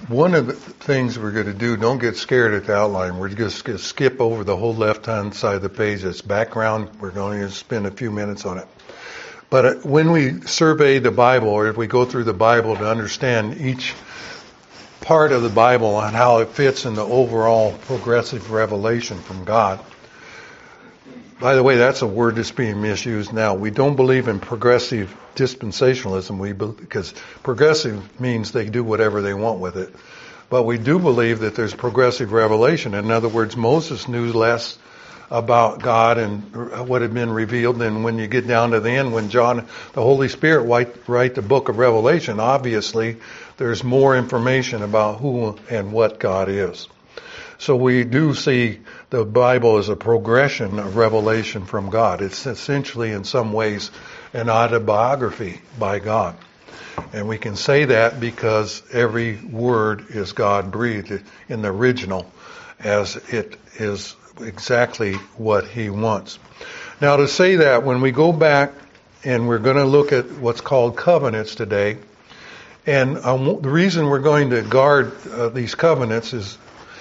One of the things we're going to do, don't get scared at the outline. We're just going to skip over the whole left-hand side of the page. It's background. We're going to spend a few minutes on it. But when we survey the Bible, or if we go through the Bible to understand each part of the Bible and how it fits in the overall progressive revelation from God. By the way, that's a word that's being misused now. We don't believe in progressive dispensationalism, because progressive means they do whatever they want with it. But we do believe that there's progressive revelation. In other words, Moses knew less about God and what had been revealed. And when you get down to the end, when John, the Holy Spirit, write the book of Revelation, obviously there's more information about who and what God is. So we do see the Bible as a progression of revelation from God. It's essentially, in some ways, an autobiography by God. And we can say that because every word is God-breathed in the original, as it is exactly what He wants. Now, to say that, when we go back and we're going to look at what's called covenants today, and the reason we're going to guard these covenants is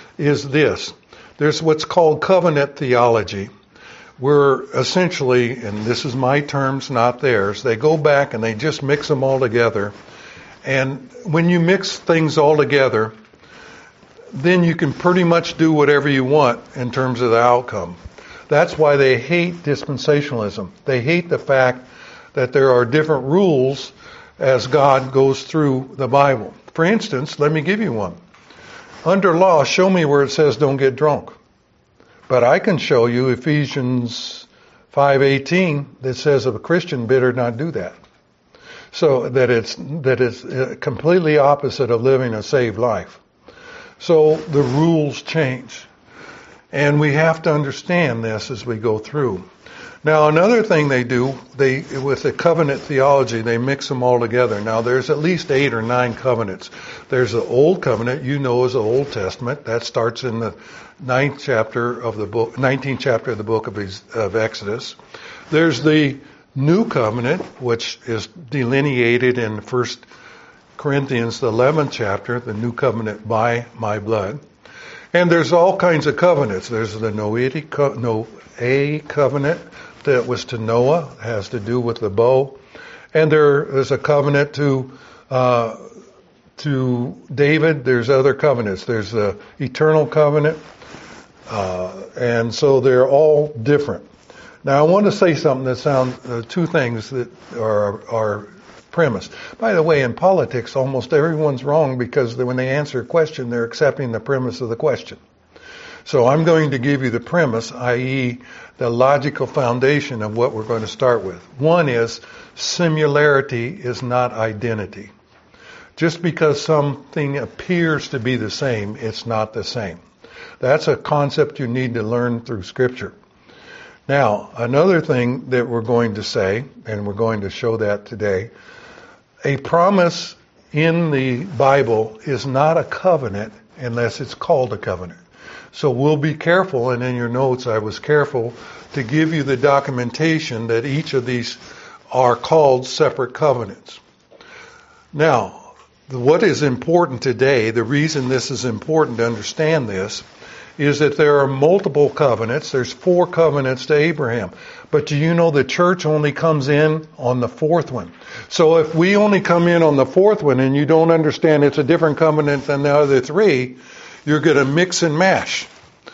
this. There's what's called covenant theology. We're essentially, and this is my terms, not theirs, they go back and they just mix them all together. And when you mix things all together, then you can pretty much do whatever you want in terms of the outcome. That's why they hate dispensationalism. They hate the fact that there are different rules as God goes through the Bible. For instance, let me give you one. Under law, show me where it says don't get drunk. But I can show you Ephesians 5:18 that says a Christian better not do that. So that it's completely opposite of living a saved life. So the rules change. And we have to understand this as we go through. Now, another thing they do, with the covenant theology, they mix them all together. Now, there's at least 8 or 9 covenants. There's the Old Covenant, as the Old Testament. That starts in the 19th chapter of the book of Exodus. There's the New Covenant, which is delineated in 1 Corinthians, the 11th chapter, the New Covenant by my blood. And there's all kinds of covenants. There's the Noahic covenant that was to Noah, has to do with the bow. And there is a covenant to David. There's other covenants. There's the eternal covenant. And so they're all different. Now I want to say something that sounds, 2 things that are premise. By the way, in politics, almost everyone's wrong because when they answer a question, they're accepting the premise of the question. So I'm going to give you the premise, i.e. the logical foundation of what we're going to start with. One is similarity is not identity. Just because something appears to be the same, it's not the same. That's a concept you need to learn through Scripture. Now, another thing that we're going to say, and we're going to show that today, a promise in the Bible is not a covenant unless it's called a covenant. So we'll be careful, and in your notes I was careful to give you the documentation that each of these are called separate covenants. Now, what is important today, the reason this is important to understand this, is that there are multiple covenants. There's 4 covenants to Abraham. But do you know the church only comes in on the 4th one? So if we only come in on the 4th one and you don't understand it's a different covenant than the other 3, you're going to mix and mash,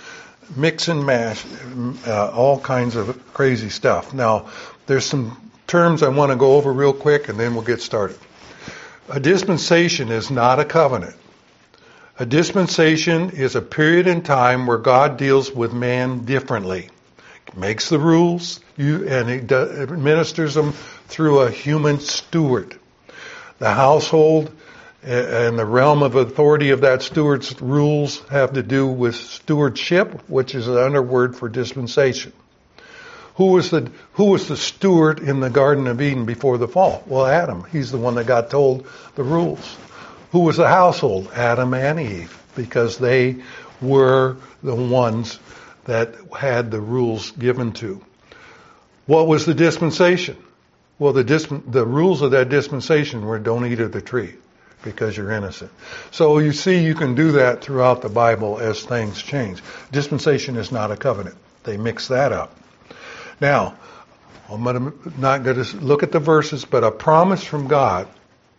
all kinds of crazy stuff. Now, there's some terms I want to go over real quick and then we'll get started. A dispensation is not a covenant. A dispensation is a period in time where God deals with man differently. He makes the rules and He administers them through a human steward. The household and the realm of authority of that steward's rules have to do with stewardship, which is an underword for dispensation. Who was the steward in the Garden of Eden before the fall? Well, Adam. He's the one that got told the rules. Who was the household? Adam and Eve, because they were the ones that had the rules given to. What was the dispensation? Well, the rules of that dispensation were don't eat of the tree. because you're innocent. So you see, you can do that throughout the Bible as things change. Dispensation is not a covenant. They mix that up. Now, I'm not going to look at the verses, but a promise from God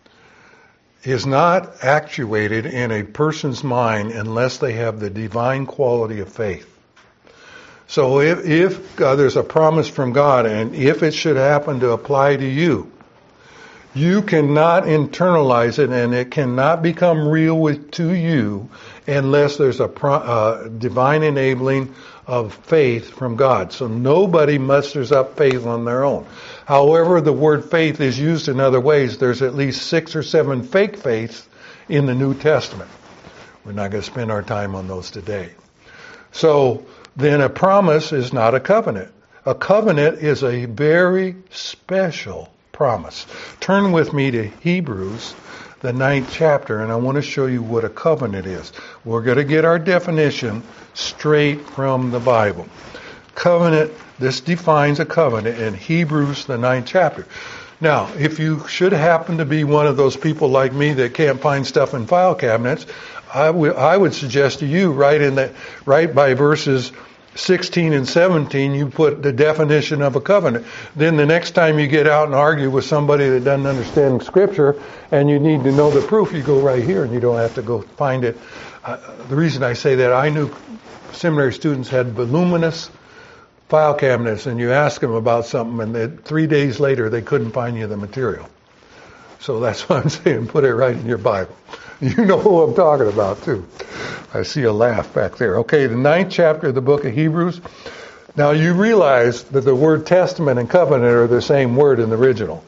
is not actuated in a person's mind unless they have the divine quality of faith. So if there's a promise from God, and if it should happen to apply to you, you cannot internalize it, and it cannot become real to you unless there's a divine enabling of faith from God. So nobody musters up faith on their own. However, the word faith is used in other ways. There's at least 6 or 7 fake faiths in the New Testament. We're not going to spend our time on those today. So then a promise is not a covenant. A covenant is a very special promise. Turn with me to Hebrews, the 9th chapter, and I want to show you what a covenant is. We're going to get our definition straight from the Bible. Covenant, this defines a covenant in Hebrews, the 9th chapter. Now, if you should happen to be one of those people like me that can't find stuff in file cabinets, I would suggest to you, right by verses 16 and 17, you put the definition of a covenant. Then the next time you get out and argue with somebody that doesn't understand Scripture and you need to know the proof, you go right here and you don't have to go find it. The reason I say that, I knew seminary students had voluminous file cabinets, and you ask them about something, and 3 days later they couldn't find you the material. So that's why I'm saying put it right in your Bible. You know who I'm talking about, too. I see a laugh back there. Okay, the 9th chapter of the book of Hebrews. Now, you realize that the word testament and covenant are the same word in the original.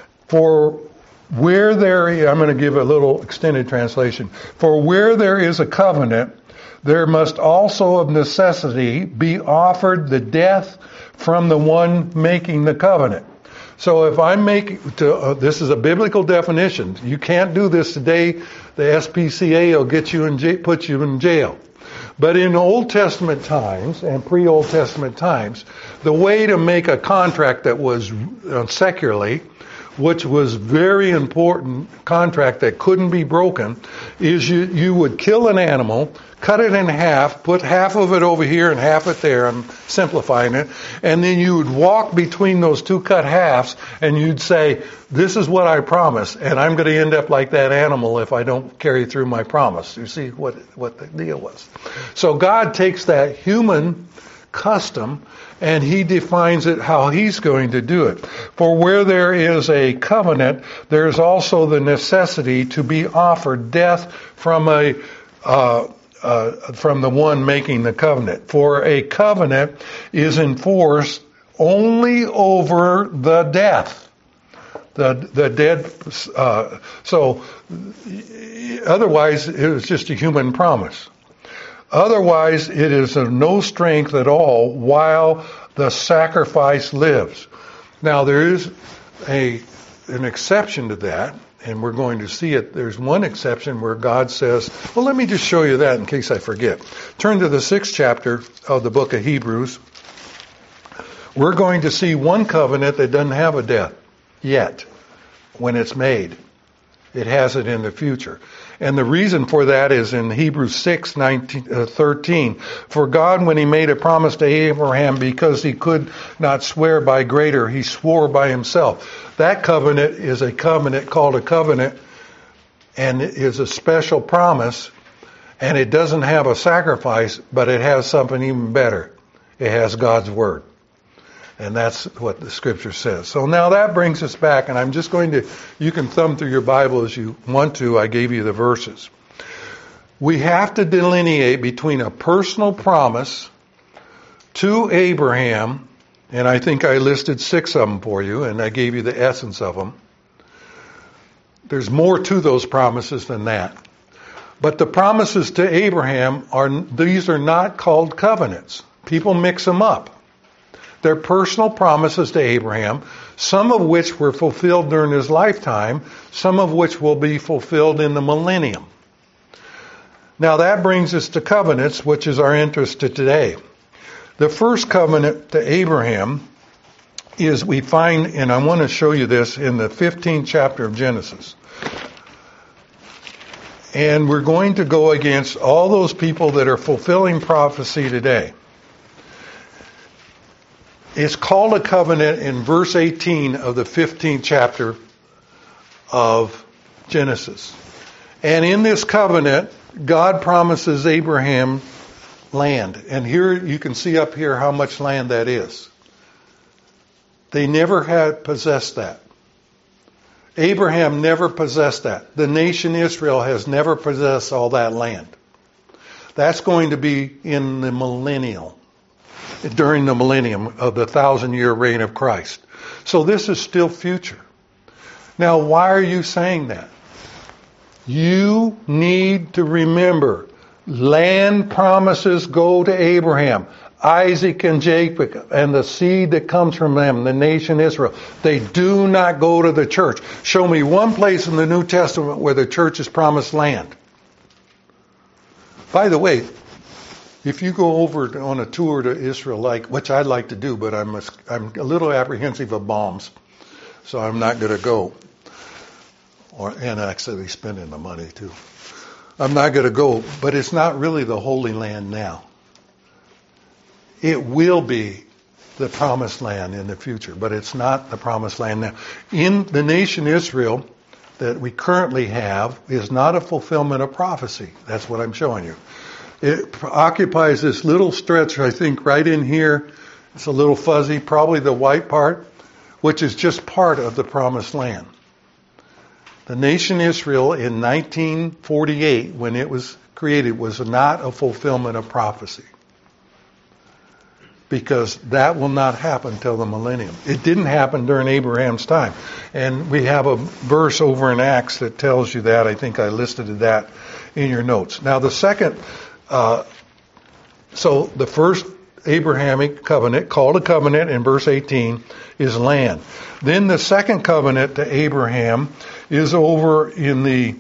For where I'm going to give a little extended translation. For where there is a covenant, there must also of necessity be offered the death from the one making the covenant. So if I this is a biblical definition. You can't do this today. The SPCA will get you put you in jail. But in Old Testament times and pre-Old Testament times, the way to make a contract that was secularly, which was very important contract that couldn't be broken, is you would kill an animal, cut it in half, put half of it over here and half it there, I'm simplifying it, and then you would walk between those two cut halves and you'd say, this is what I promise, and I'm going to end up like that animal if I don't carry through my promise. You see what the deal was. So God takes that human custom and He defines it how He's going to do it. For where there is a covenant, there is also the necessity to be offered death from the one making the covenant. For a covenant is enforced only over the death. The dead. So otherwise, it was just a human promise. Otherwise, it is of no strength at all while the sacrifice lives. Now, there is an exception to that, and we're going to see it. There's one exception where God says, well, let me just show you that in case I forget. Turn to the 6th chapter of the book of Hebrews. We're going to see one covenant that doesn't have a death yet when it's made. It has it in the future. And the reason for that is in Hebrews 6:13. For God, when He made a promise to Abraham, because he could not swear by greater, He swore by Himself. That covenant is a covenant called a covenant, and it is a special promise, and it doesn't have a sacrifice, but it has something even better. It has God's Word. And that's what the Scripture says. So now that brings us back, and I'm just going to, you can thumb through your Bible as you want to. I gave you the verses. We have to delineate between a personal promise to Abraham, and I think I listed 6 of them for you, and I gave you the essence of them. There's more to those promises than that. But the promises to Abraham, these are not called covenants. People mix them up. They're personal promises to Abraham, some of which were fulfilled during his lifetime, some of which will be fulfilled in the millennium. Now that brings us to covenants, which is our interest to today. The first covenant to Abraham is we find, and I want to show you this in the 15th chapter of Genesis. And we're going to go against all those people that are fulfilling prophecy today. It's called a covenant in verse 18 of the 15th chapter of Genesis. And in this covenant, God promises Abraham land. And here you can see up here how much land that is. They never had possessed that. Abraham never possessed that. The nation Israel has never possessed all that land. That's going to be in the millennial, during the millennium of the 1,000-year reign of Christ. So this is still future. Now, why are you saying that? You need to remember, land promises go to Abraham, Isaac and Jacob, and the seed that comes from them, the nation Israel. They do not go to the church. Show me one place in the New Testament where the church is promised land. By the way, if you go over on a tour to Israel, which I'd like to do, but I'm a little apprehensive of bombs, so I'm not going to go. And actually spending the money too. I'm not going to go, but it's not really the Holy Land now. It will be the promised land in the future, but it's not the promised land now. In the nation Israel that we currently have is not a fulfillment of prophecy. That's what I'm showing you. It occupies this little stretch, I think, right in here. It's a little fuzzy, probably the white part, which is just part of the promised land. The nation Israel in 1948, when it was created, was not a fulfillment of prophecy. Because that will not happen till the millennium. It didn't happen during Abraham's time. And we have a verse over in Acts that tells you that. I think I listed that in your notes. Now the second, so the first Abrahamic covenant, called a covenant in verse 18, is land. Then the second covenant to Abraham is over in the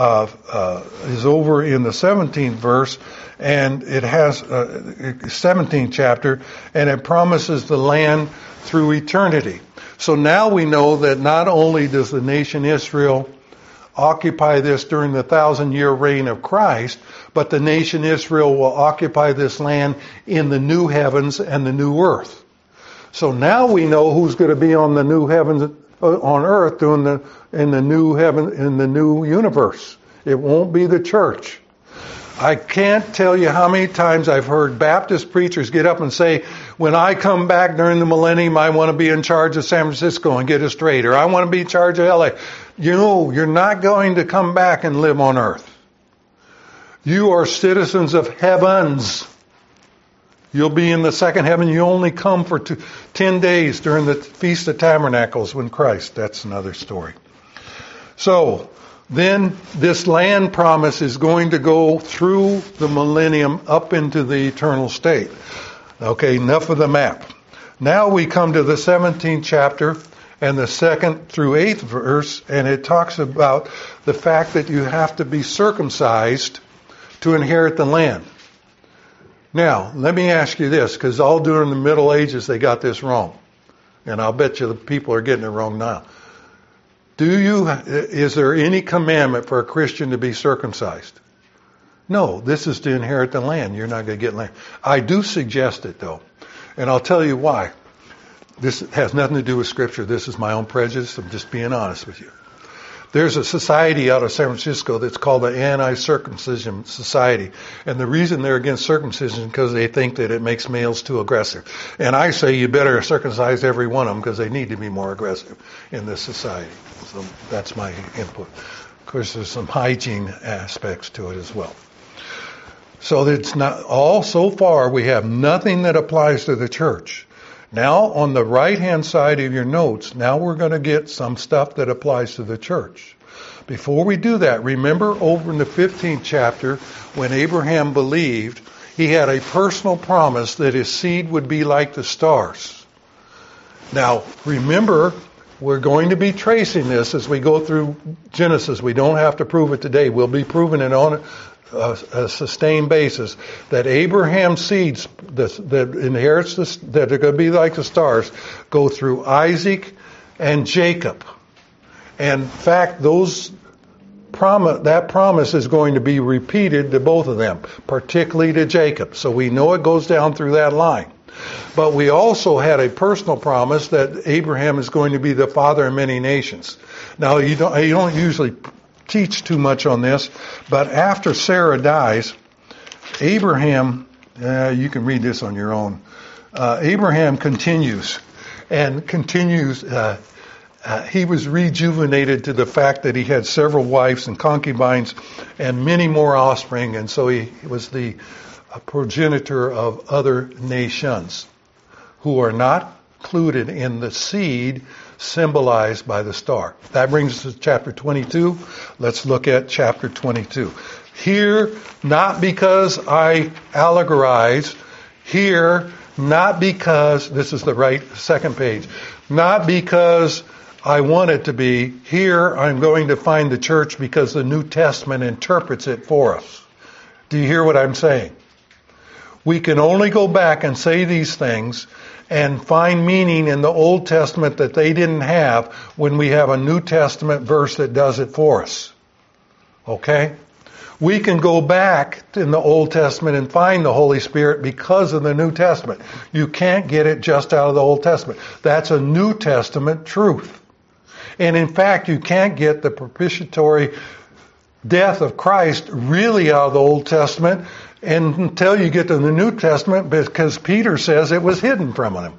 17th verse, and it has 17th chapter, and it promises the land through eternity. So now we know that not only does the nation Israel occupy this during the 1,000-year reign of Christ, but the nation Israel will occupy this land in the new heavens and the new earth. So now we know who's going to be on the new heavens on earth in the new heaven, in the new universe. It won't be the church. I can't tell you how many times I've heard Baptist preachers get up and say, when I come back during the millennium, I want to be in charge of San Francisco and get it straight, or I want to be in charge of LA. You know, you're not going to come back and live on earth. You are citizens of heavens. You'll be in the second heaven. You only come for 10 days during the Feast of Tabernacles when Christ. That's another story. So, then this land promise is going to go through the millennium up into the eternal state. Okay, enough of the map. Now we come to the 17th chapter and the 2nd through 8th verse, and it talks about the fact that you have to be circumcised to inherit the land. Now, let me ask you this, because all during the Middle Ages they got this wrong. And I'll bet you the people are getting it wrong now. Is there any commandment for a Christian to be circumcised? No, this is to inherit the land. You're not going to get land. I do suggest it though. And I'll tell you why. This has nothing to do with Scripture. This is my own prejudice. I'm just being honest with you. There's a society out of San Francisco that's called the Anti-Circumcision Society. And the reason they're against circumcision is because they think that it makes males too aggressive. And I say you better circumcise every one of them because they need to be more aggressive in this society. So that's my input. Of course, there's some hygiene aspects to it as well. So it's not all so far we have nothing that applies to the church. Now, on the right-hand side of your notes, now we're going to get some stuff that applies to the church. Before we do that, remember over in the 15th chapter, when Abraham believed, he had a personal promise that his seed would be like the stars. Now, remember, we're going to be tracing this as we go through Genesis. We don't have to prove it today. We'll be proving it on a sustained basis, that Abraham's seeds that inherits this, that are going to be like the stars, go through Isaac and Jacob. And in fact, those that promise is going to be repeated to both of them, particularly to Jacob. So we know it goes down through that line. But we also had a personal promise that Abraham is going to be the father of many nations. Now, you don't usually teach too much on this, but after Sarah dies, Abraham, you can read this on your own. Abraham continues. He was rejuvenated to the fact that he had several wives and concubines and many more offspring, and so he was the progenitor of other nations who are not included in the seed symbolized by the star. That brings us to chapter 22. Let's look at chapter 22. Here, not because I allegorize, here, not because, this is the right second page, not because I want it to be, here I'm going to find the church because the New Testament interprets it for us. Do you hear what I'm saying? We can only go back and say these things and find meaning in the Old Testament that they didn't have when we have a New Testament verse that does it for us. Okay? We can go back in the Old Testament and find the Holy Spirit because of the New Testament. You can't get it just out of the Old Testament. That's a New Testament truth. And in fact, you can't get the propitiatory death of Christ really out of the Old Testament until you get to the New Testament, because Peter says it was hidden from him.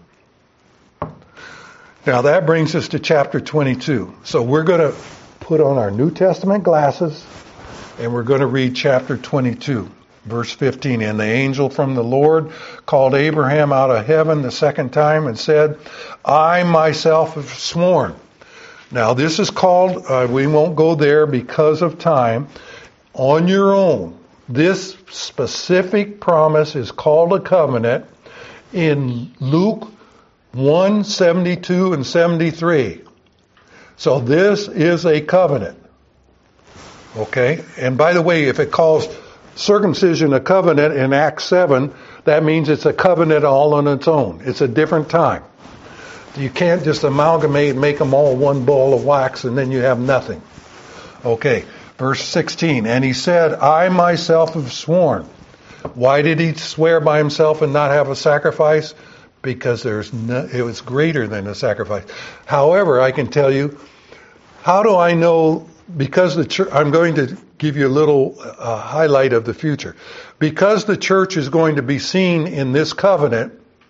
Now that brings us to chapter 22. So we're going to put on our New Testament glasses and we're going to read chapter 22, verse 15. And the angel from the Lord called Abraham out of heaven the second time and said, I myself have sworn. Now this is called, we won't go there because of time, on your own. This specific promise is called a covenant in Luke 1:72 and 73. So this is a covenant. Okay? And by the way, if it calls circumcision a covenant in Acts 7, that means it's a covenant all on its own. It's a different time. You can't just amalgamate and make them all one ball of wax and then you have nothing. Okay. Verse 16, and he said, I myself have sworn. Why did he swear by himself and not have a sacrifice? Because it was greater than a sacrifice. However, I can tell you, how do I know, because the church, I'm going to give you a little highlight of the future. Because the church is going to be seen in this covenant,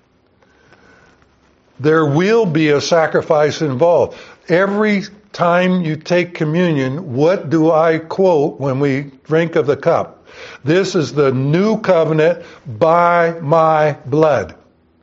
there will be a sacrifice involved. Every time you take communion, what do I quote when we drink of the cup? This is the new covenant by my blood.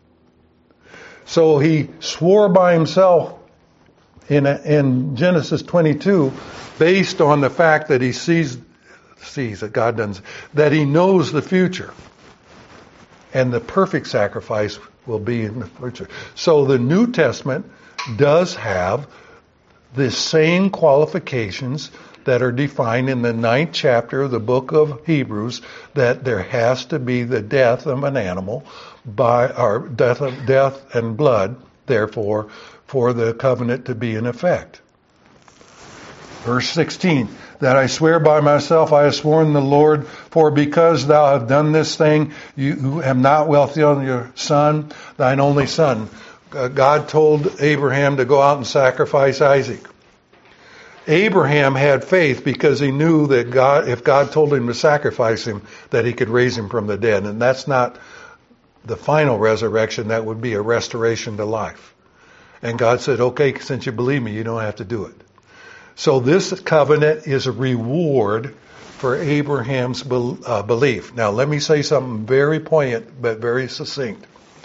So he swore by himself in Genesis 22 based on the fact that he sees that God doesn't, that he knows the future. And the perfect sacrifice will be in the future. So the New Testament does have the same qualifications that are defined in the 9th chapter of the book of Hebrews, that there has to be the death of an animal or death and blood, therefore, for the covenant to be in effect. Verse 16, that I swear by myself, I have sworn the Lord, for because thou hast done this thing, you have not withheld your son, thine only son. God told Abraham to go out and sacrifice Isaac. Abraham had faith because he knew that if God told him to sacrifice him, that he could raise him from the dead. And that's not the final resurrection, that would be a restoration to life. And God said, okay, since you believe me, you don't have to do it. So this covenant is a reward for Abraham's belief. Now let me say something very poignant but very succinct.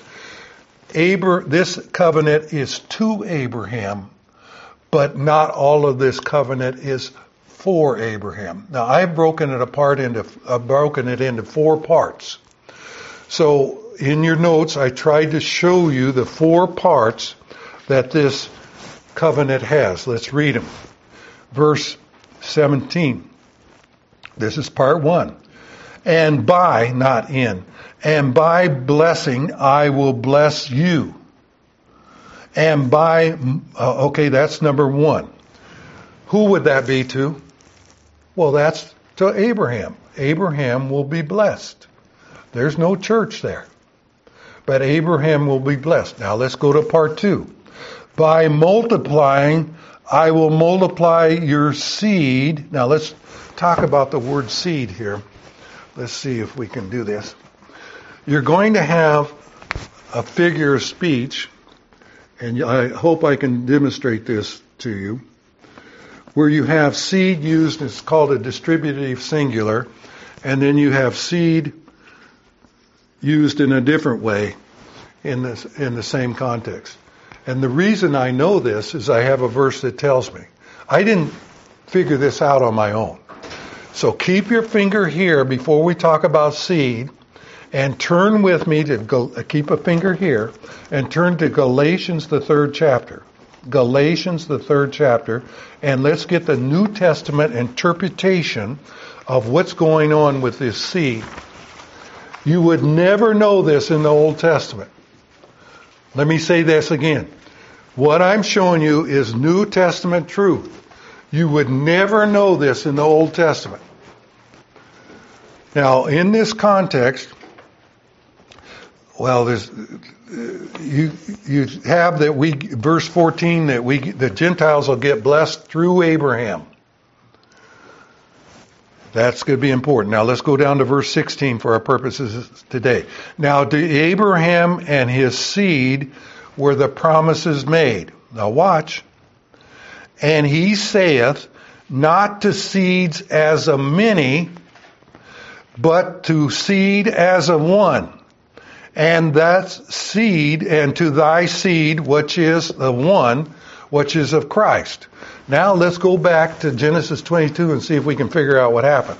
This covenant is to Abraham, but not all of this covenant is for Abraham. Now I've broken it into 4 parts. So in your notes, I tried to show you the 4 parts that this covenant has. Let's read them. Verse 17. This is part 1. And by, not in, and by blessing I will bless you. And by, okay, that's number 1. Who would that be to? Well, that's to Abraham. Abraham will be blessed. There's no church there. But Abraham will be blessed. Now let's go to part 2. By multiplying, I will multiply your seed. Now let's talk about the word seed here. Let's see if we can do this. You're going to have a figure of speech, and I hope I can demonstrate this to you, where you have seed used, it's called a distributive singular, and then you have seed used in a different way in the same context. And the reason I know this is I have a verse that tells me. I didn't figure this out on my own. So keep your finger here before we talk about seed, and turn with me to keep a finger here and turn to Galatians, the 3rd chapter. Galatians, the 3rd chapter, and let's get the New Testament interpretation of what's going on with this seed. You would never know this in the Old Testament. Let me say this again. What I'm showing you is New Testament truth. You would never know this in the Old Testament. Now, in this context, well, there's you have that verse 14 that the Gentiles will get blessed through Abraham. That's going to be important. Now let's go down to verse 16 for our purposes today. Now to Abraham and his seed were the promises made. Now watch. And he saith, not to seeds as of many, but to seed as of one. And that's seed, and to thy seed, which is the one, which is of Christ. Now let's go back to Genesis 22 and see if we can figure out what happened.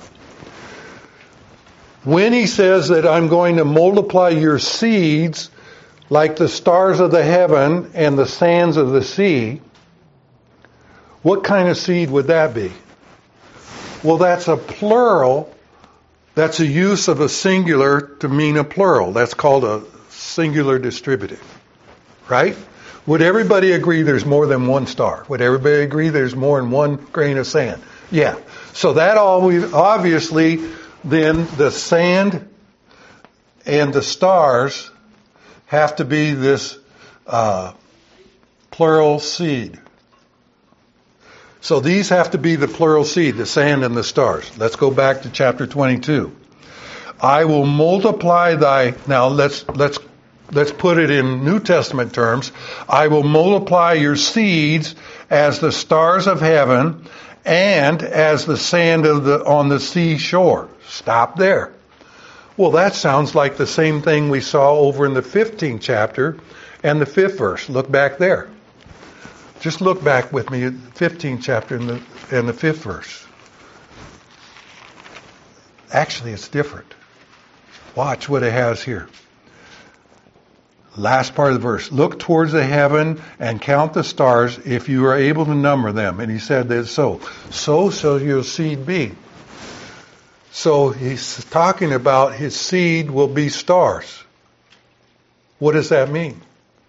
When he says that I'm going to multiply your seeds like the stars of the heaven and the sands of the sea, what kind of seed would that be? Well, that's a plural. That's a use of a singular to mean a plural. That's called a singular distributive. Right? Would everybody agree there's more than one star? Would everybody agree there's more than one grain of sand? Yeah. So that obviously then the sand and the stars have to be this plural seed. So these have to be the plural seed, the sand and the stars. Let's go back to chapter 22. I will multiply thy... Now let's put it in New Testament terms. I will multiply your seeds as the stars of heaven and as the sand on the seashore. Stop there. Well, that sounds like the same thing we saw over in the 15th chapter and the 5th verse. Look back there. Just look back with me at the 15th chapter and the 5th verse. Actually, it's different. Watch what it has here. Last part of the verse. Look towards the heaven and count the stars if you are able to number them. And he said that so shall your seed be. So he's talking about his seed will be stars. What does that mean?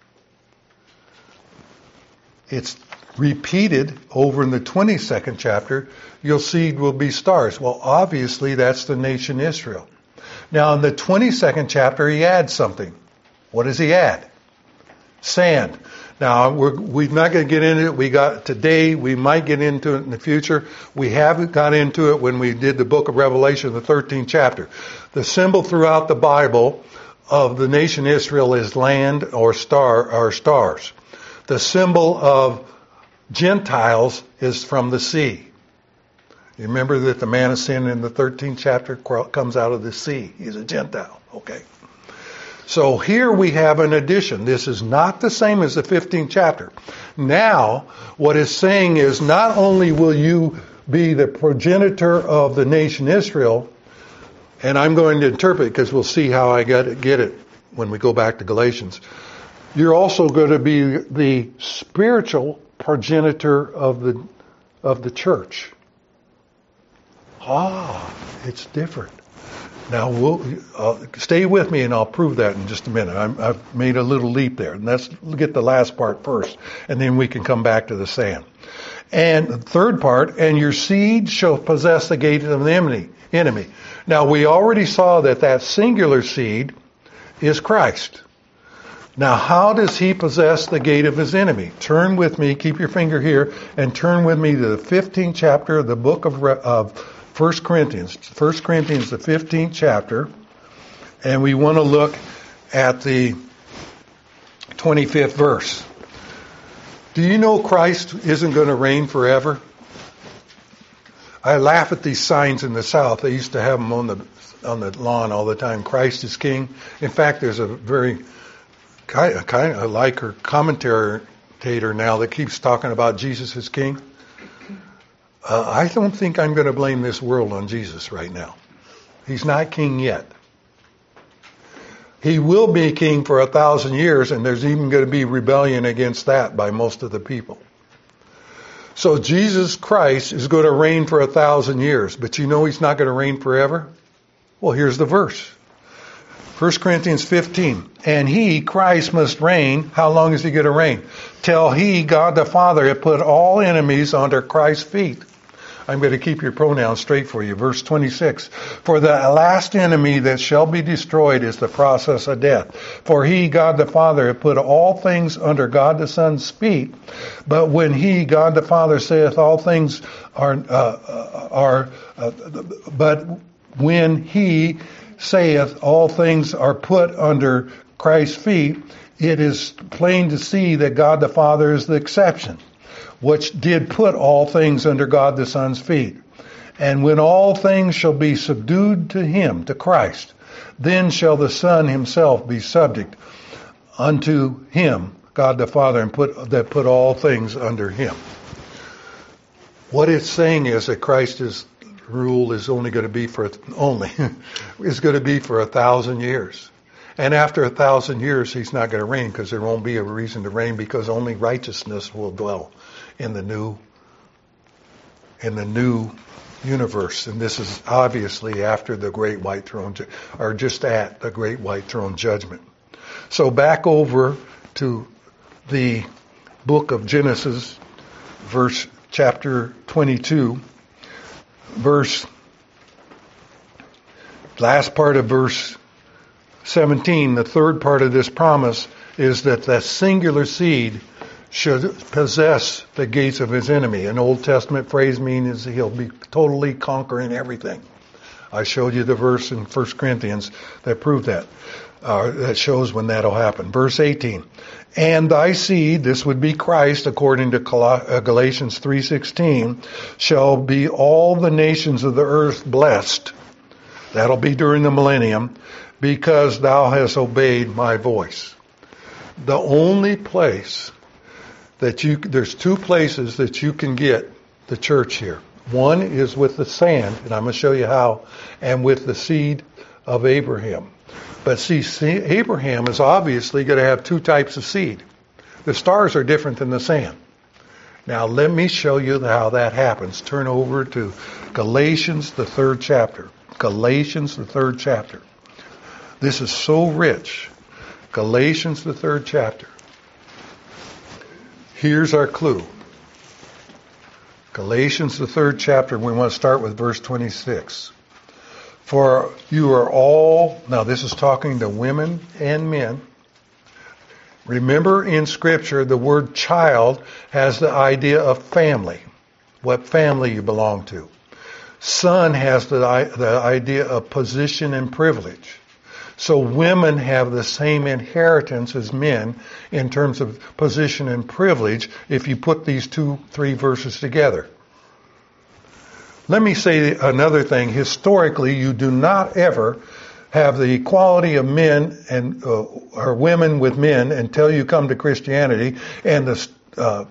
It's repeated over in the 22nd chapter. Your seed will be stars. Well, obviously that's the nation Israel. Now in the 22nd chapter he adds something. What does he add? Sand. Now, we're not going to get into it. We got today. We might get into it in the future. We haven't got into it when we did the book of Revelation, the 13th chapter. The symbol throughout the Bible of the nation Israel is land or stars. The symbol of Gentiles is from the sea. You remember that the man of sin in the 13th chapter comes out of the sea. He's a Gentile. Okay. So here we have an addition. This is not the same as the 15th chapter. Now, what it's saying is not only will you be the progenitor of the nation Israel, and I'm going to interpret because we'll see how I get it when we go back to Galatians. You're also going to be the spiritual progenitor of the church. It's different. Now, stay with me and I'll prove that in just a minute. I've made a little leap there. And let's get the last part first, and then we can come back to the sand. And the third part, and your seed shall possess the gate of the enemy. Now we already saw that singular seed is Christ. Now how does he possess the gate of his enemy? Turn with me, keep your finger here, and turn with me to the 15th chapter of the book of 1 Corinthians. 1 Corinthians, the 15th chapter, and we want to look at the 25th verse. Do you know Christ isn't going to reign forever? I laugh at these signs in the South. They used to have them on the lawn all the time. Christ is King. In fact, there's a very kind of like her commentator now that keeps talking about Jesus is King. I don't think I'm going to blame this world on Jesus right now. He's not King yet. He will be king for 1,000 years, and there's even going to be rebellion against that by most of the people. So Jesus Christ is going to reign for 1,000 years, but you know he's not going to reign forever? Well, here's the verse. 1 Corinthians 15. And he, Christ, must reign. How long is he going to reign? Till he, God the Father, had put all enemies under Christ's feet. I'm going to keep your pronouns straight for you. Verse 26. For the last enemy that shall be destroyed is the process of death. For he, God the Father, had put all things under God the Son's feet. But when he, God the Father, saith all things but when he saith all things are put under Christ's feet, it is plain to see that God the Father is the exception, which did put all things under God the Son's feet. And when all things shall be subdued to him, to Christ, then shall the Son himself be subject unto him, God the Father, and put all things under him. What it's saying is that Christ's rule is only going to be for 1,000 years. And after 1,000 years, he's not going to reign because there won't be a reason to reign because only righteousness will dwell in the new universe. And this is obviously after the great white throne, or just at the great white throne judgment. So back over to the book of Genesis, chapter 22, last part of verse 17, the third part of this promise is that the singular seed should possess the gates of his enemy. An Old Testament phrase means he'll be totally conquering everything. I showed you the verse in 1 Corinthians that proved that. That shows when that'll happen. Verse 18. And thy seed, this would be Christ according to Galatians 3:16, shall be all the nations of the earth blessed. That'll be during the millennium, because thou hast obeyed my voice. The only place there's two places that you can get the church here. One is with the sand, and I'm going to show you how, and with the seed of Abraham. But see, Abraham is obviously going to have two types of seed. The stars are different than the sand. Now let me show you how that happens. Turn over to Galatians, the 3rd chapter. Galatians, the 3rd chapter. This is so rich. Galatians, the 3rd chapter. Here's our clue. Galatians, the 3rd chapter, we want to start with verse 26. For you are all, now this is talking to women and men. Remember in Scripture, the word child has the idea of family, what family you belong to. Son has the idea of position and privilege. So women have the same inheritance as men in terms of position and privilege if you put these 2-3 verses together. Let me say another thing. Historically, you do not ever have the equality of men and or women with men until you come to Christianity, and the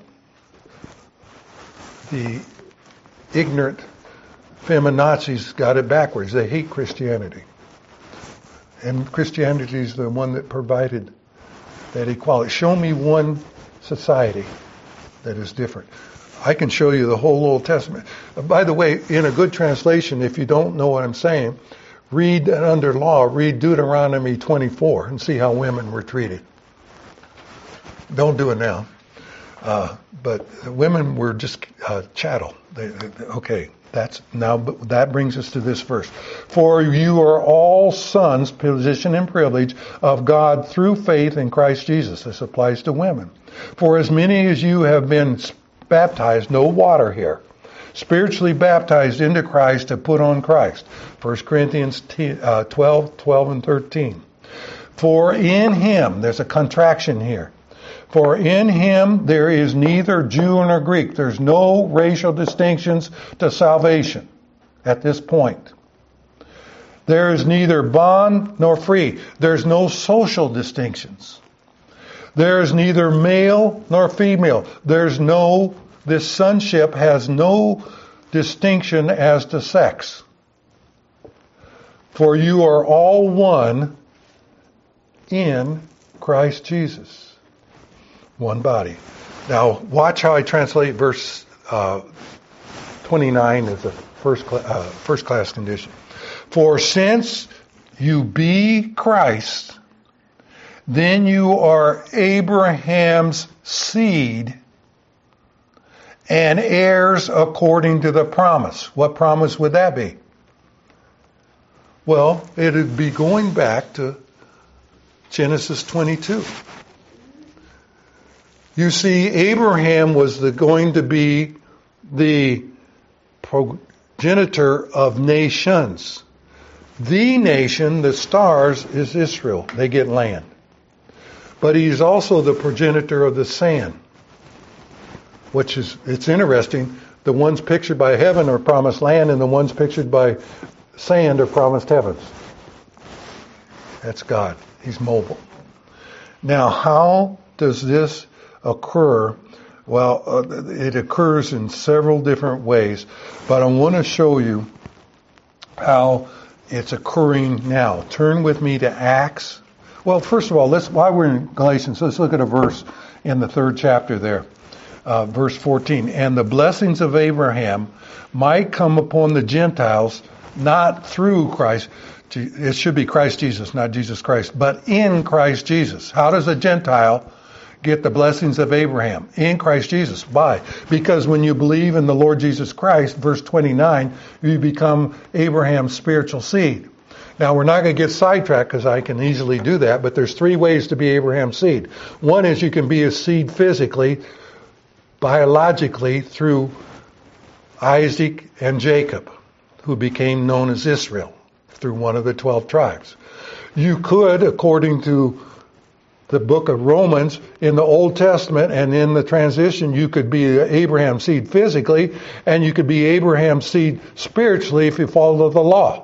ignorant feminazis got it backwards. They hate Christianity. And Christianity is the one that provided that equality. Show me one society that is different. I can show you the whole Old Testament. By the way, in a good translation, if you don't know what I'm saying, read under law, read Deuteronomy 24 and see how women were treated. Don't do it now. But women were just chattel. Okay, that brings us to this verse. For you are all sons, position and privilege of God through faith in Christ Jesus. This applies to women. For as many as you have been baptized, no water here, spiritually baptized into Christ to put on Christ. 1 Corinthians 12 and 13. For in him, there's a contraction here. For in him there is neither Jew nor Greek. There's no racial distinctions to salvation at this point. There is neither bond nor free. There's no social distinctions. There is neither male nor female. This sonship has no distinction as to sex. For you are all one in Christ Jesus. One body. Now, watch how I translate verse 29 as a first class condition. For since you be Christ, then you are Abraham's seed and heirs according to the promise. What promise would that be? Well, it would be going back to Genesis 22. You see, Abraham was going to be the progenitor of nations. The nation, the stars, is Israel. They get land. But he's also the progenitor of the sand, it's interesting. The ones pictured by heaven are promised land, and the ones pictured by sand are promised heavens. That's God. He's mobile. Now, how does this occur? Well, it occurs in several different ways, but I want to show you how it's occurring now. Turn with me to Acts. Well, first of all, while we're in Galatians, let's look at a verse in the 3rd chapter there. Verse 14. And the blessings of Abraham might come upon the Gentiles, not through Christ. It should be Christ Jesus, not Jesus Christ, but in Christ Jesus. How does a Gentile get the blessings of Abraham? In Christ Jesus. Why? Because when you believe in the Lord Jesus Christ, verse 29, you become Abraham's spiritual seed. Now, we're not going to get sidetracked because I can easily do that, but there's 3 ways to be Abraham's seed. One is you can be a seed physically, biologically, through Isaac and Jacob, who became known as Israel, through one of the 12 tribes. You could, according to the book of Romans, in the Old Testament and in the transition, you could be Abraham's seed physically, and you could be Abraham's seed spiritually if you follow the law.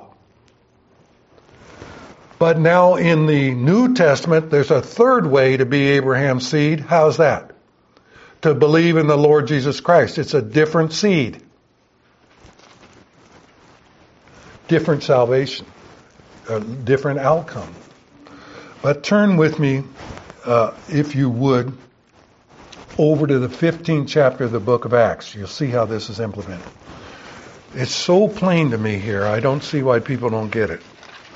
But now in the New Testament, there's a 3rd way to be Abraham's seed. How's that? To believe in the Lord Jesus Christ. It's a different seed. Different salvation. A different outcome. But turn with me, if you would, over to the 15th chapter of the book of Acts. You'll see how this is implemented. It's so plain to me here. I don't see why people don't get it.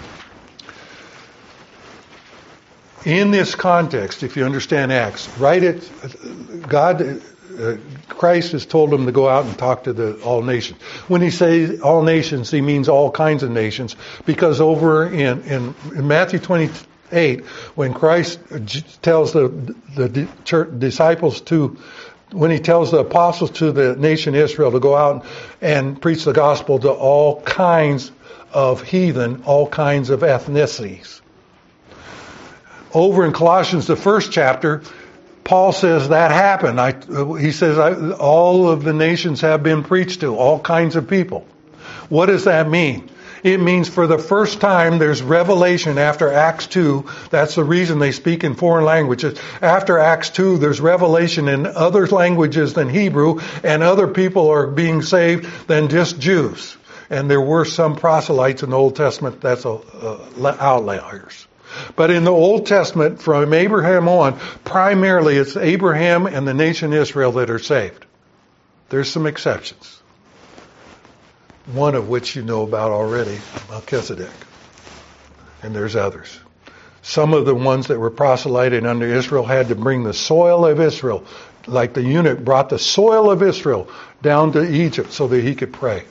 In this context, if you understand Acts, Christ has told them to go out and talk to all nations. When he says all nations, he means all kinds of nations, because over in Matthew 28, when Christ tells the disciples when he tells the apostles to the nation Israel to go out and preach the gospel to all kinds of heathen, all kinds of ethnicities. Over in Colossians, the 1st chapter, Paul says that happened. He says all of the nations have been preached to, all kinds of people. What does that mean? It means for the first time there's revelation after Acts 2. That's the reason they speak in foreign languages. After Acts 2, there's revelation in other languages than Hebrew, and other people are being saved than just Jews. And there were some proselytes in the Old Testament. That's outliers. But in the Old Testament, from Abraham on, primarily it's Abraham and the nation Israel that are saved. There's some exceptions. One of which you know about already, Melchizedek. And there's others. Some of the ones that were proselyted under Israel had to bring the soil of Israel like the eunuch brought the soil of Israel down to Egypt so that he could pray.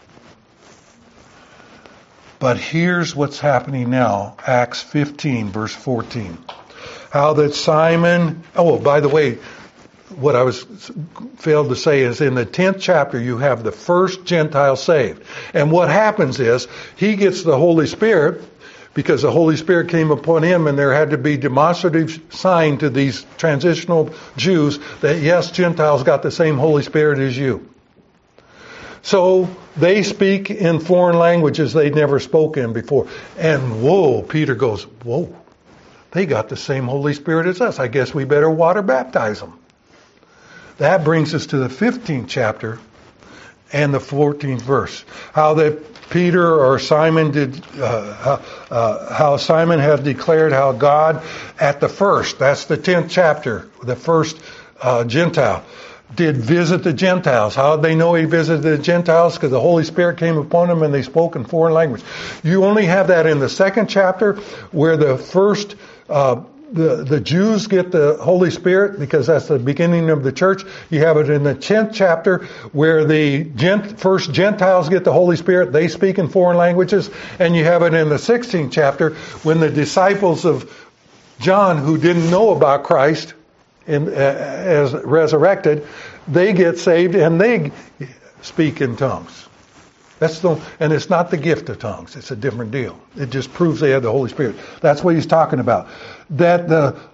But here's what's happening now, Acts 15, verse 14. How that Simon, by the way, what I failed to say is in the 10th chapter you have the first Gentile saved. And what happens is he gets the Holy Spirit because the Holy Spirit came upon him and there had to be demonstrative sign to these transitional Jews that yes, Gentiles got the same Holy Spirit as you. So they speak in foreign languages they'd never spoken before. And whoa, Peter goes, whoa, they got the same Holy Spirit as us. I guess we better water baptize them. That brings us to the 15th chapter and the 14th verse. How that Peter or Simon how Simon had declared how God at the first, that's the 10th chapter, the first Gentile, did visit the Gentiles. How did they know he visited the Gentiles? Because the Holy Spirit came upon them and they spoke in foreign language. You only have that in the 2nd chapter where the first the Jews get the Holy Spirit because that's the beginning of the church. You have it in the 10th chapter where the first Gentiles get the Holy Spirit. They speak in foreign languages. And you have it in the 16th chapter when the disciples of John who didn't know about Christ as resurrected, they get saved and they speak in tongues. And it's not the gift of tongues. It's a different deal. It just proves they had the Holy Spirit. That's what he's talking about. That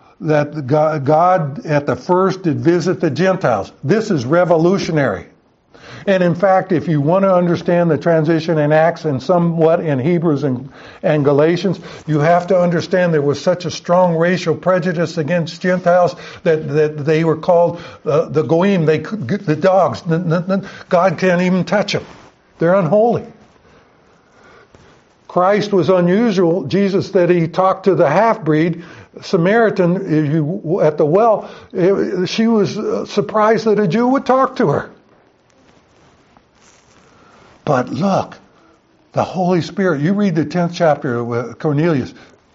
God at the first did visit the Gentiles. This is revolutionary. And in fact, if you want to understand the transition in Acts and somewhat in Hebrews and Galatians, you have to understand there was such a strong racial prejudice against Gentiles that they were called the goyim, the dogs. God can't even touch them. They're unholy. Christ was unusual. Jesus, that he talked to the half-breed Samaritan at the well, she was surprised that a Jew would talk to her. But look, the Holy Spirit, you read the 10th chapter of Cornelius,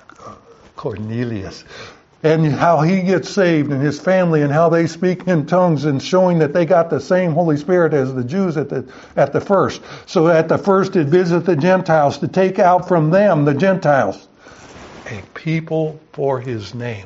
and how he gets saved and his family and how they speak in tongues and showing that they got the same Holy Spirit as the Jews at the first. So at the first it visit the Gentiles to take out from them, the Gentiles, a people for his name.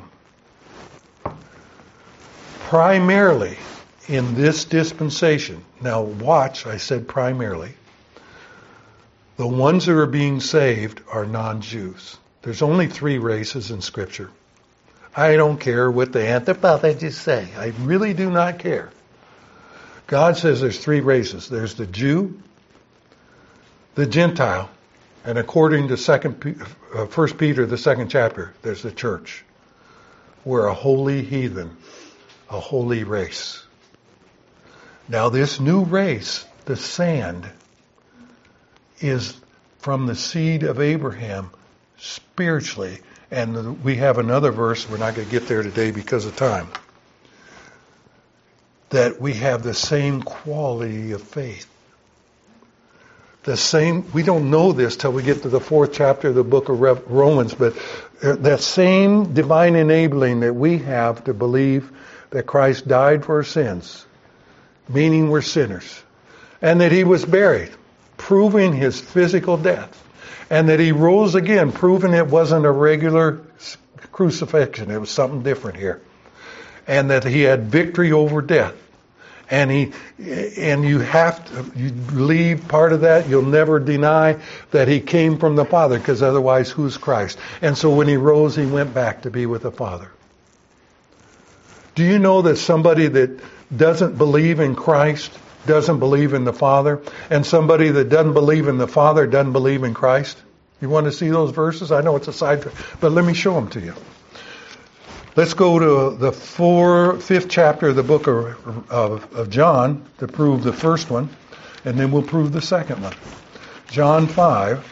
Primarily in this dispensation, now watch, I said primarily, the ones that are being saved are non-Jews. There's only 3 races in Scripture. I don't care what the anthropologists say. I really do not care. God says there's 3 races. There's the Jew, the Gentile, and according to 1 Peter, the 2nd chapter, there's the church. We're a holy heathen, a holy race. Now this new race, the sand, is from the seed of Abraham spiritually. And we have another verse, we're not going to get there today because of time, that we have the same quality of faith. The same, we don't know this till we get to the 4th chapter of the book of Romans, but that same divine enabling that we have to believe that Christ died for our sins, meaning we're sinners, and that he was buried, proving his physical death, and that he rose again, proving it wasn't a regular crucifixion, it was something different here, and that he had victory over death. And you have to, you believe part of that, you'll never deny that he came from the Father, because otherwise who's Christ? And so when he rose, he went back to be with the Father. Do you know that somebody that doesn't believe in Christ doesn't believe in the Father, and somebody that doesn't believe in the Father doesn't believe in Christ? You want to see those verses? I know it's a side track, but let me show them to you. Let's go to the 5th chapter of the book of John to prove the first one, and then we'll prove the second one. John 5.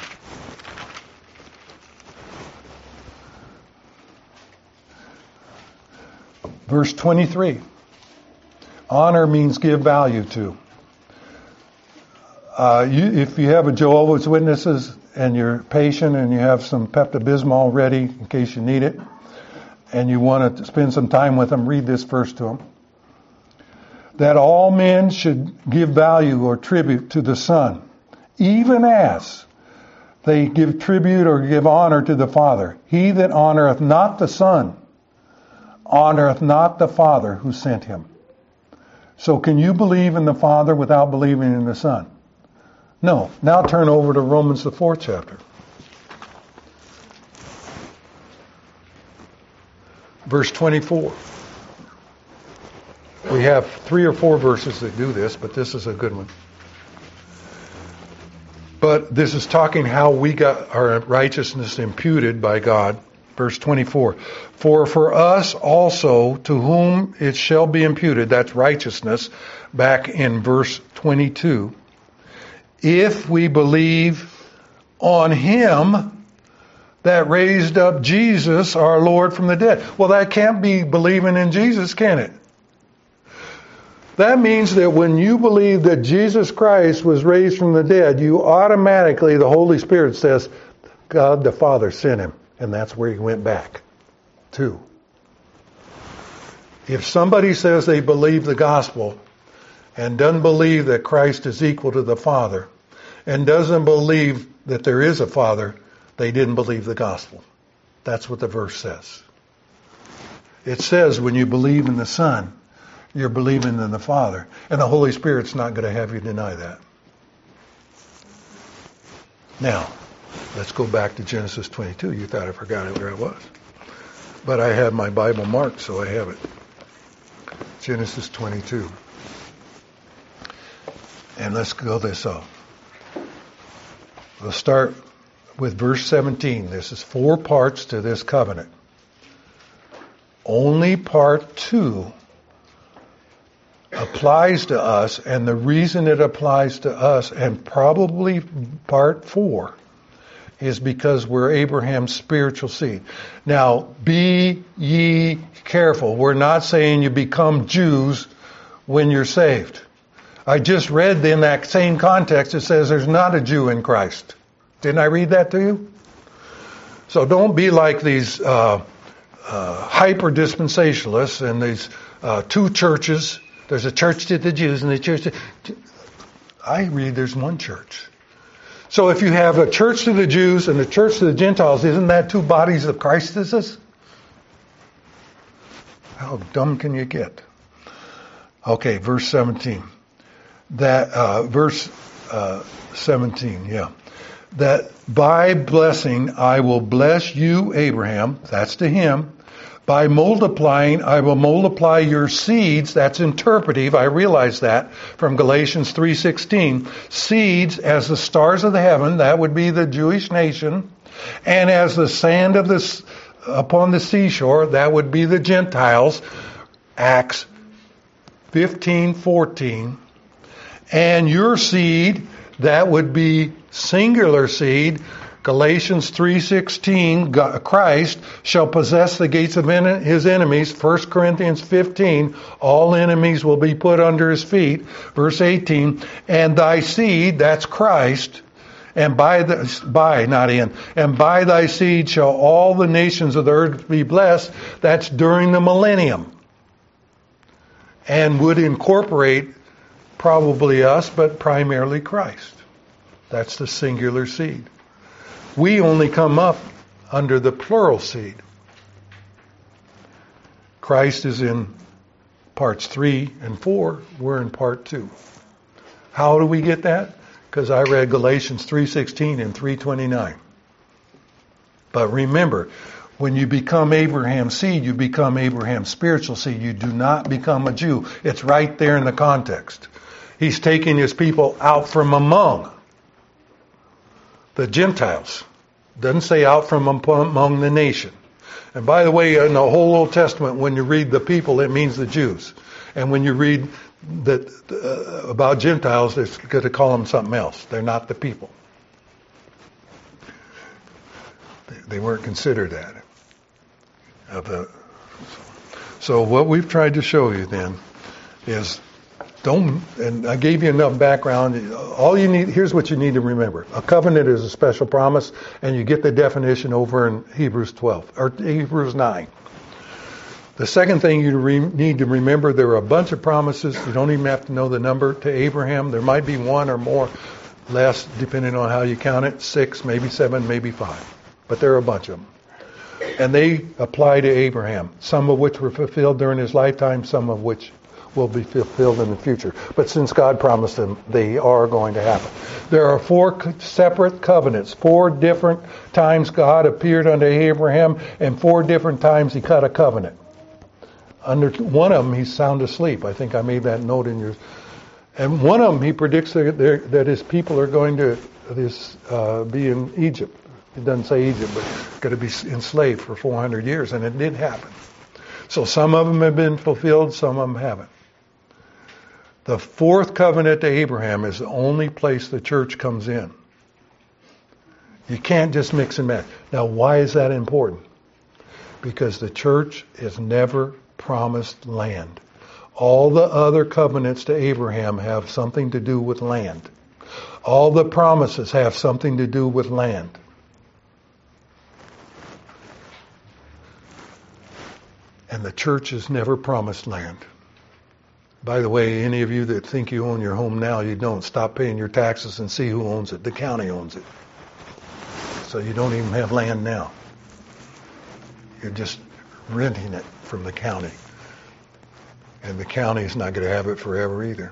Verse 23. Honor means give value to. If you have a Jehovah's Witnesses and you're patient and you have some Pepto-Bismol ready in case you need it, and you want to spend some time with them, read this verse to them. that all men should give value or tribute to the Son, even as they give tribute or give honor to the Father. He that honoreth not the Son honoreth not the Father who sent him. So can you believe in the Father without believing in the Son? No. Now turn over to Romans the 4th chapter. Verse 24. We have 3 or 4 verses that do this, but this is a good one. But this is talking how we got our righteousness imputed by God. Verse 24. For us also, to whom it shall be imputed, that's righteousness, back in verse 22. If we believe on Him that raised up Jesus, our Lord, from the dead. Well, that can't be believing in Jesus, can it? That means that when you believe that Jesus Christ was raised from the dead, you automatically, the Holy Spirit says, God the Father sent Him. And that's where He went back to. If somebody says they believe the gospel and doesn't believe that Christ is equal to the Father and doesn't believe that there is a Father, they didn't believe the gospel. That's what the verse says. It says when you believe in the Son, you're believing in the Father. And the Holy Spirit's not going to have you deny that. Now, let's go back to Genesis 22. You thought I forgot it where I was. But I had my Bible marked, so I have it. Genesis 22. And let's go this up. We'll start with verse 17. This is 4 parts to this covenant. Only part 2 applies to us, and the reason it applies to us, and probably part 4, is because we're Abraham's spiritual seed. Now, be ye careful. We're not saying you become Jews when you're saved. I just read in that same context, it says there's not a Jew in Christ. Didn't I read that to you? So don't be like these hyper-dispensationalists and these 2 churches. There's a church to the Jews and a church to... I read there's one church. So if you have a church to the Jews and a church to the Gentiles, isn't that 2 bodies of Christ? How dumb can you get? Okay, verse 17. Verse 17, yeah. That by blessing I will bless you, Abraham, that's to him. By multiplying, I will multiply your seeds. That's interpretive. I realize that from Galatians 3:16. Seeds as the stars of the heaven, that would be the Jewish nation, and as the sand of upon the seashore, that would be the Gentiles. Acts 15:14. And your seed, that would be singular seed. Galatians 3:16, Christ shall possess the gates of his enemies. 1 Corinthians 15, all enemies will be put under his feet. Verse 18, and thy seed, that's Christ, and by thy seed shall all the nations of the earth be blessed. That's during the millennium. And would incorporate probably us, but primarily Christ. That's the singular seed. We only come up under the plural seed. Christ is in parts 3 and 4. We're in part 2. How do we get that? Because I read Galatians 3:16 and 3:29. But remember, when you become Abraham's seed, you become Abraham's spiritual seed. You do not become a Jew. It's right there in the context. He's taking his people out from among the Gentiles. Doesn't say out from among the nation. And by the way, in the whole Old Testament, when you read the people, it means the Jews. And when you read about Gentiles, it's going to call them something else. They're not the people. They weren't considered that. So what we've tried to show you then is and I gave you enough background. All you need, here's what you need to remember. A covenant is a special promise, and you get the definition over in Hebrews 12, or Hebrews 9. The second thing you need to remember, there are a bunch of promises. You don't even have to know the number to Abraham. There might be one or more, less, depending on how you count it, 6, maybe 7, maybe 5. But there are a bunch of them. And they apply to Abraham, some of which were fulfilled during his lifetime, some of which will be fulfilled in the future. But since God promised them, they are going to happen. There are 4 separate covenants. 4 different times God appeared unto Abraham, and 4 different times he cut a covenant. Under one of them, he's sound asleep. I think I made that note in yours. And one of them, he predicts that his people are going to be in Egypt. It doesn't say Egypt, but going to be enslaved for 400 years, and it did happen. So some of them have been fulfilled, some of them haven't. The 4th covenant to Abraham is the only place the church comes in. You can't just mix and match. Now, why is that important? Because the church is never promised land. All the other covenants to Abraham have something to do with land. All the promises have something to do with land. And the church is never promised land. By the way, any of you that think you own your home now, you don't. Stop paying your taxes and see who owns it. The county owns it. So you don't even have land now. You're just renting it from the county. And the county is not going to have it forever either.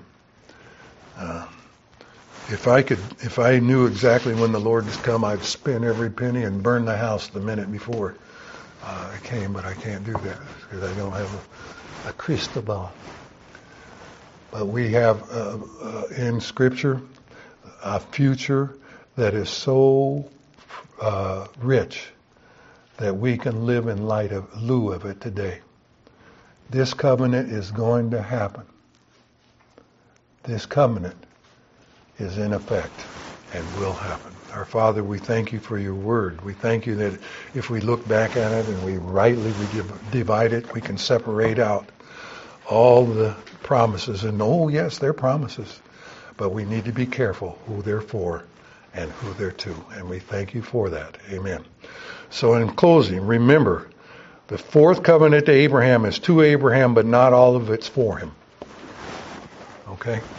If I knew exactly when the Lord has come, I'd spend every penny and burn the house the minute before I came, but I can't do that because I don't have a crystal ball. But we have in Scripture a future that is so rich that we can live in lieu of it today. This covenant is going to happen. This covenant is in effect and will happen. Our Father, we thank you for your word. We thank you that if we look back at it and we rightly divide it, we can separate out all the promises. And yes, they're promises. But we need to be careful who they're for and who they're to. And we thank you for that. Amen. So in closing, remember, the 4th covenant to Abraham is to Abraham, but not all of it's for him. Okay?